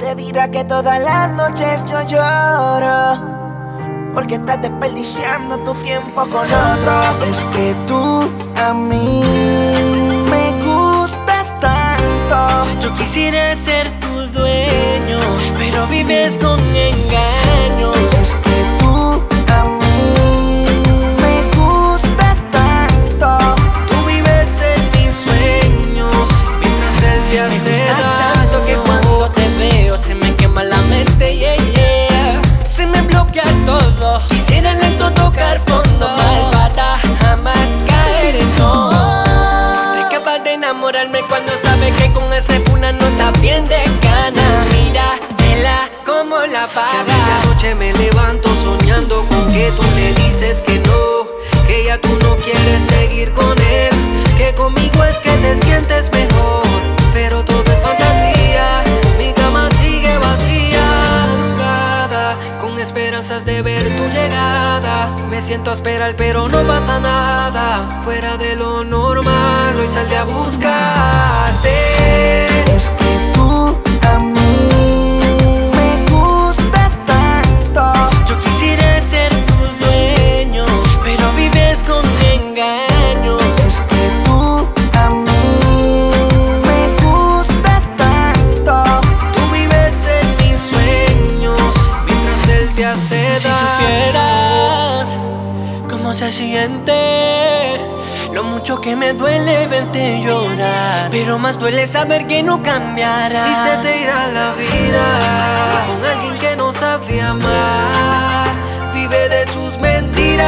Te dirá que todas las noches yo lloro porque estás desperdiciando tu tiempo con otro. Es que tú a mí me gustas tanto. Yo quisiera ser tu dueño, pero vives con engaño. Es que tú a mí me gustas tanto. Tú vives en mis sueños mientras él te hace tanto que cuando te veo se me quema la mente, yeah, yeah. Se me bloquea todo. Quisiera lento tocar fondo, malvada, jamás caer en no. Te capaz de enamorarme cuando sabes que con ese fulano no está bien de gana. Mira, vela como la pagas. Cada noche me levanto soñando con que tú le dices que no, que ya tú no quieres seguir con él, que conmigo es que te sientes mejor, pero todo es fantasía. Mi cama sigue vacía, arrugada, con esperanzas de ver tu llegada. Me siento a esperar pero no pasa nada, fuera de lo normal. Hoy salí a buscarte. Es que tú a mí me gustas tanto. Yo quisiera ser tu dueño, pero vives con engaño. Es que tú a mí me gustas tanto. Tú vives en mis sueños mientras él te hace Si daño. supieras cómo se siente, lo mucho que me duele verte llorar, pero más duele saber que no cambiará. Y se te irá la vida con alguien que no sabe amar. Vive de sus mentiras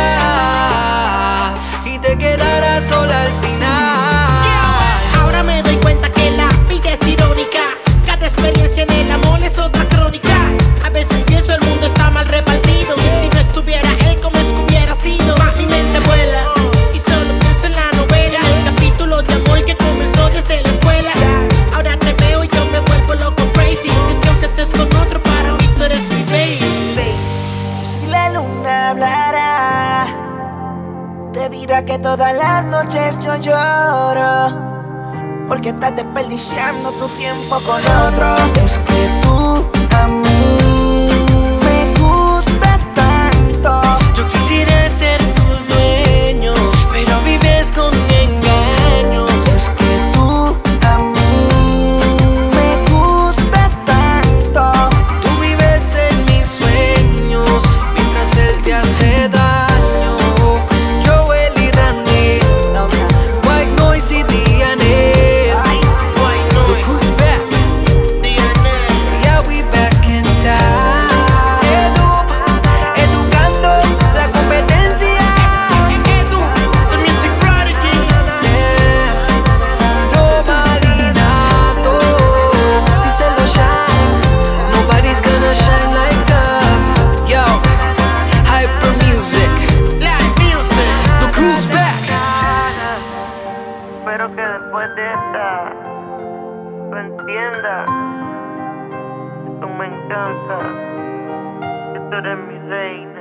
y te quedarás sola al final. Ahora me doy cuenta que la vida es irónica. Cada experiencia en el amor es otra crónica. A veces pienso el mundo está mal repartido, y si no estuviera él, ¿cómo es que hubiera sido? Mi mente vuela y solo pienso en la novela, el capítulo de amor que comenzó desde la escuela. Ahora te veo y yo me vuelvo loco crazy. Es que aunque estés con otro, para mí tú eres mi baby. Y si la luna hablara, te dirá que todas las noches yo lloro porque estás desperdiciando tu tiempo con otro. Es que tú a mí me gustas tanto. Yo quisiera ser tu dueño, pero vives con engaño. Es que tú a mí me gustas tanto. Tú vives en mis sueños mientras él te hace daño. Joel y Randy, No, White Noise y DNA. ay, Look who's back. Yeah, we back in town. Educando la competencia. Yeah. No malinato. Díselo shine. Nobody's gonna shine like us. Yo, Hyper Music. Look who's back. Espero que después de esta tú entiendas que tú me encantas, que tú eres mi reina.